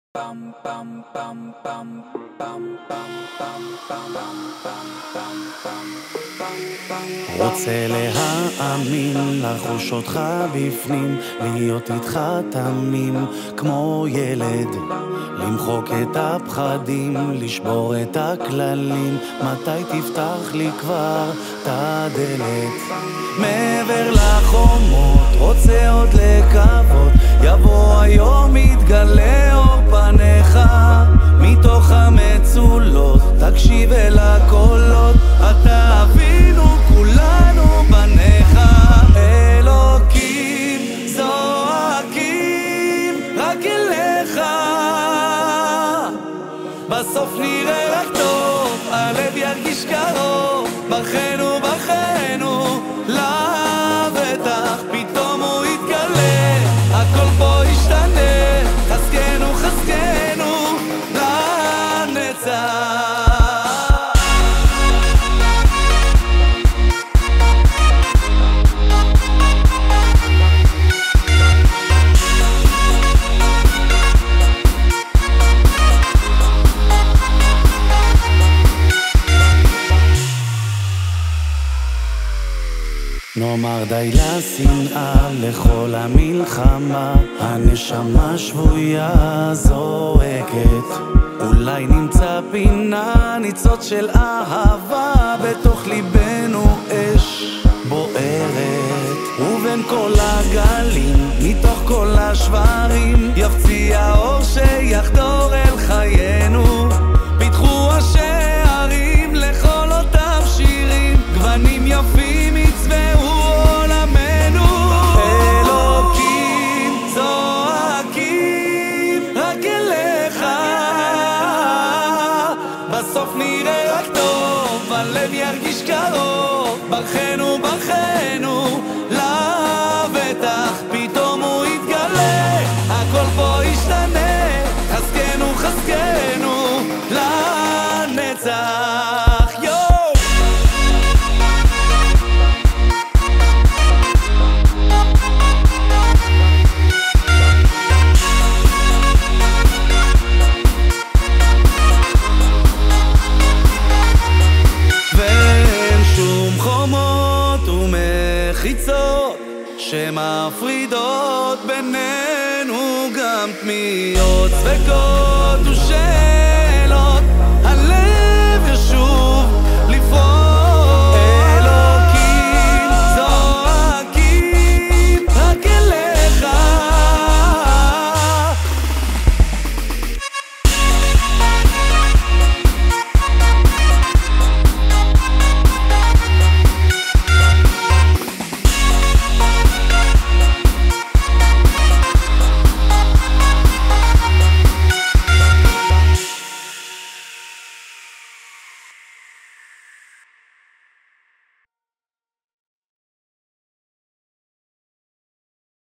רוצה להאמין, לחוש אותך בפנים, להיות איתך תמים כמו ילד, למחוק את הפחדים, לשבור את הכללים. מתי תפתח לי כבר את הדלת? מעבר לחומות רוצה עוד לקוות, יבוא היום יתגלה אור פניך מתוך המצולות, תקשיב אל הקולות, אתה אבינו כולנו בניך. אלוקים זועקים רק אליך, בסוף נראה רק טוב, הלב ירגיש קרוב, בכנו לבטח פתאום הוא יתגלה, הכל פה ישתנה, חזקנו לנצח. נאמר די לשנאה, לכל המלחמה, הנשמה שבויה זועקת, אולי נמצא פינה, ניצוץ של אהבה, בתוך ליבנו אש בוערת, ובין כל הגלים, מתוך כל השברים, יפציע אור שיחדור אל חיינו, פיתחו השערים לכל אותם שירים, גוונים יפים יצבעו עולמנו. אלוקים זועקים רק אליך, בסוף נראה רק טוב, הלב ירגיש קרוב, בכנו לבטח פתאום הוא יתגלה, הכל פה ישתנה, חזקנו לנצח. חיצות שמפרידות בינינו, גם תמיהות, ספקות ושאלות, הלב